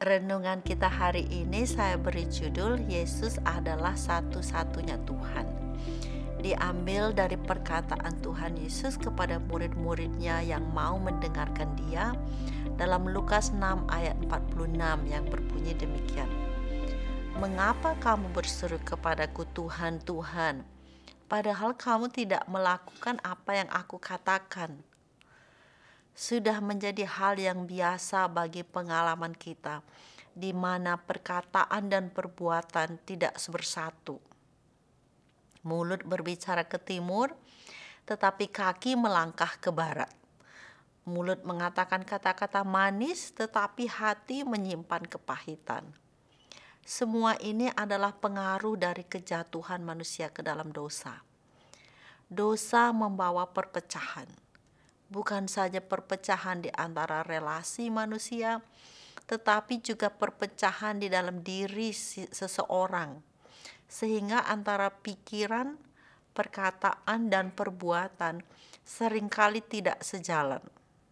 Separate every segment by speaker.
Speaker 1: Renungan kita hari ini saya beri judul Yesus adalah satu-satunya Tuhan. Diambil dari perkataan Tuhan Yesus kepada murid-muridnya yang mau mendengarkan Dia dalam Lukas 6 ayat 46 yang berbunyi demikian. Mengapa kamu berseru kepadaku Tuhan, Tuhan, padahal kamu tidak melakukan apa yang aku katakan? Sudah menjadi hal yang biasa bagi pengalaman kita, di mana perkataan dan perbuatan tidak bersatu. Mulut berbicara ke timur, tetapi kaki melangkah ke barat. Mulut mengatakan kata-kata manis, tetapi hati menyimpan kepahitan. Semua ini adalah pengaruh dari kejatuhan manusia ke dalam dosa. Dosa membawa perpecahan. Bukan saja perpecahan di antara relasi manusia, tetapi juga perpecahan di dalam diri seseorang, sehingga antara pikiran, perkataan, dan perbuatan seringkali tidak sejalan.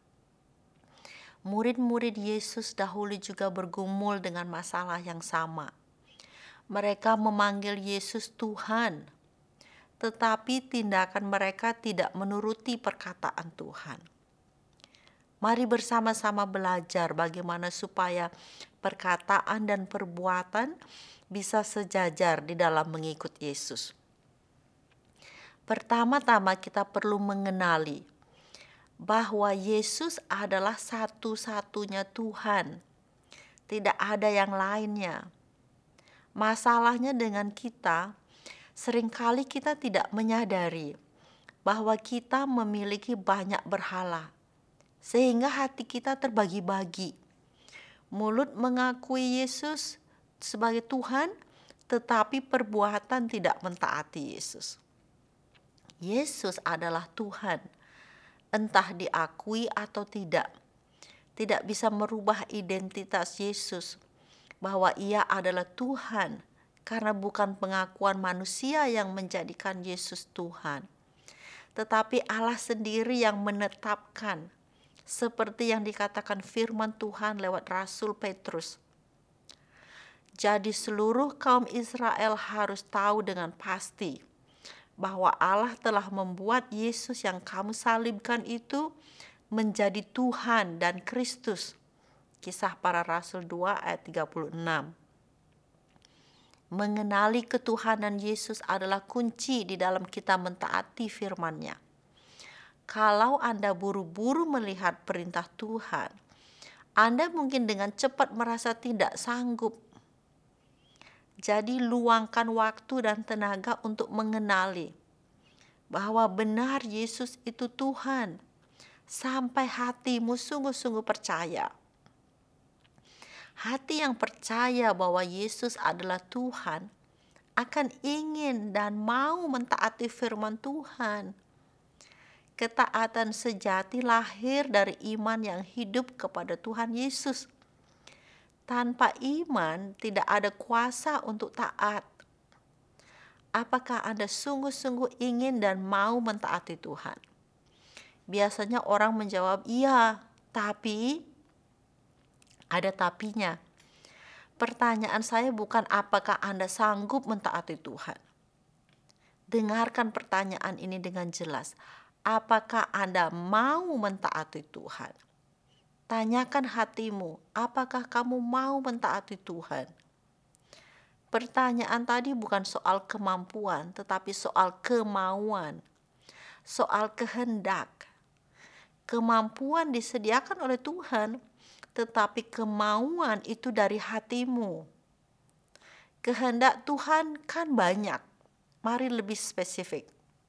Speaker 1: Murid-murid Yesus dahulu juga bergumul dengan masalah yang sama. Mereka memanggil Yesus Tuhan, tetapi tindakan mereka tidak menuruti perkataan Tuhan. Mari bersama-sama belajar bagaimana supaya perkataan dan perbuatan bisa sejajar di dalam mengikut Yesus. Pertama-tama kita perlu mengenali bahwa Yesus adalah satu-satunya Tuhan. Tidak ada yang lainnya. Masalahnya dengan kita, seringkali kita tidak menyadari bahwa kita memiliki banyak berhala, sehingga hati kita terbagi-bagi. Mulut mengakui Yesus sebagai Tuhan, tetapi perbuatan tidak mentaati Yesus. Yesus adalah Tuhan, entah diakui atau tidak. Tidak bisa merubah identitas Yesus, bahwa Ia adalah Tuhan, karena bukan pengakuan manusia yang menjadikan Yesus Tuhan, tetapi Allah sendiri yang menetapkan, seperti yang dikatakan firman Tuhan lewat Rasul Petrus. Jadi seluruh kaum Israel harus tahu dengan pasti bahwa Allah telah membuat Yesus yang kamu salibkan itu menjadi Tuhan dan Kristus. Kisah Para Rasul 2 ayat 36. Mengenali ketuhanan Yesus adalah kunci di dalam kita mentaati firman-Nya. Kalau Anda buru-buru melihat perintah Tuhan, Anda mungkin dengan cepat merasa tidak sanggup. Jadi luangkan waktu dan tenaga untuk mengenali bahwa benar Yesus itu Tuhan, sampai hatimu sungguh-sungguh percaya. Hati yang percaya bahwa Yesus adalah Tuhan akan ingin dan mau mentaati firman Tuhan. Ketaatan sejati lahir dari iman yang hidup kepada Tuhan Yesus. Tanpa iman tidak ada kuasa untuk taat. Apakah Anda sungguh-sungguh ingin dan mau mentaati Tuhan? Biasanya orang menjawab, iya, tapi ada tapinya. Pertanyaan saya bukan apakah Anda sanggup mentaati Tuhan. Dengarkan pertanyaan ini dengan jelas. Apakah Anda mau mentaati Tuhan? Tanyakan hatimu, apakah kamu mau mentaati Tuhan? Pertanyaan tadi bukan soal kemampuan, tetapi soal kemauan, soal kehendak. Kemampuan disediakan oleh Tuhan, tetapi kemauan itu dari hatimu. Kehendak Tuhan kan banyak. Mari lebih spesifik.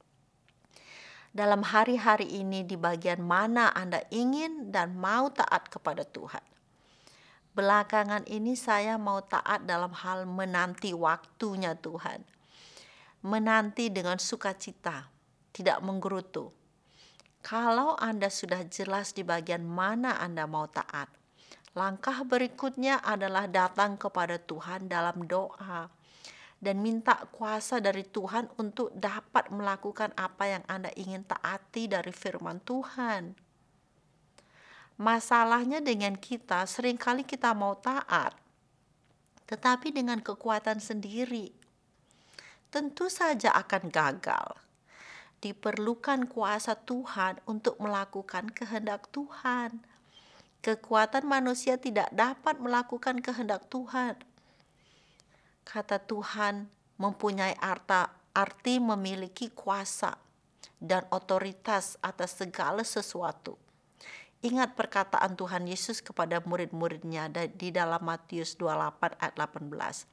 Speaker 1: Dalam hari-hari ini di bagian mana Anda ingin dan mau taat kepada Tuhan? Belakangan ini saya mau taat dalam hal menanti waktunya Tuhan. Menanti dengan sukacita, tidak menggerutu. Kalau Anda sudah jelas di bagian mana Anda mau taat, langkah berikutnya adalah datang kepada Tuhan dalam doa dan minta kuasa dari Tuhan untuk dapat melakukan apa yang Anda ingin taati dari firman Tuhan. Masalahnya dengan kita, seringkali kita mau taat, tetapi dengan kekuatan sendiri. Tentu saja akan gagal. Diperlukan kuasa Tuhan untuk melakukan kehendak Tuhan. Kekuatan manusia tidak dapat melakukan kehendak Tuhan. Kata Tuhan mempunyai arti memiliki kuasa dan otoritas atas segala sesuatu. Ingat perkataan Tuhan Yesus kepada murid-muridnya di dalam Matius 28 ayat 18.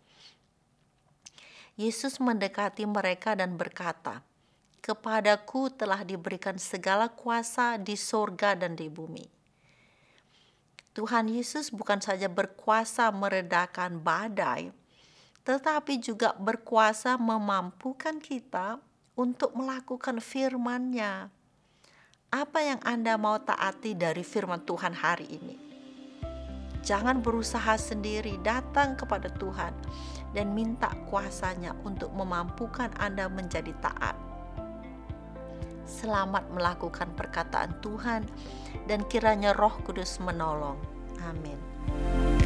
Speaker 1: Yesus mendekati mereka dan berkata, "Kepadaku telah diberikan segala kuasa di sorga dan di bumi." Tuhan Yesus bukan saja berkuasa meredakan badai, tetapi juga berkuasa memampukan kita untuk melakukan firman-Nya. Apa yang Anda mau taati dari firman Tuhan hari ini? Jangan berusaha sendiri, datang kepada Tuhan dan minta kuasa-Nya untuk memampukan Anda menjadi taat. Selamat melakukan perkataan Tuhan dan kiranya Roh Kudus menolong. Amin.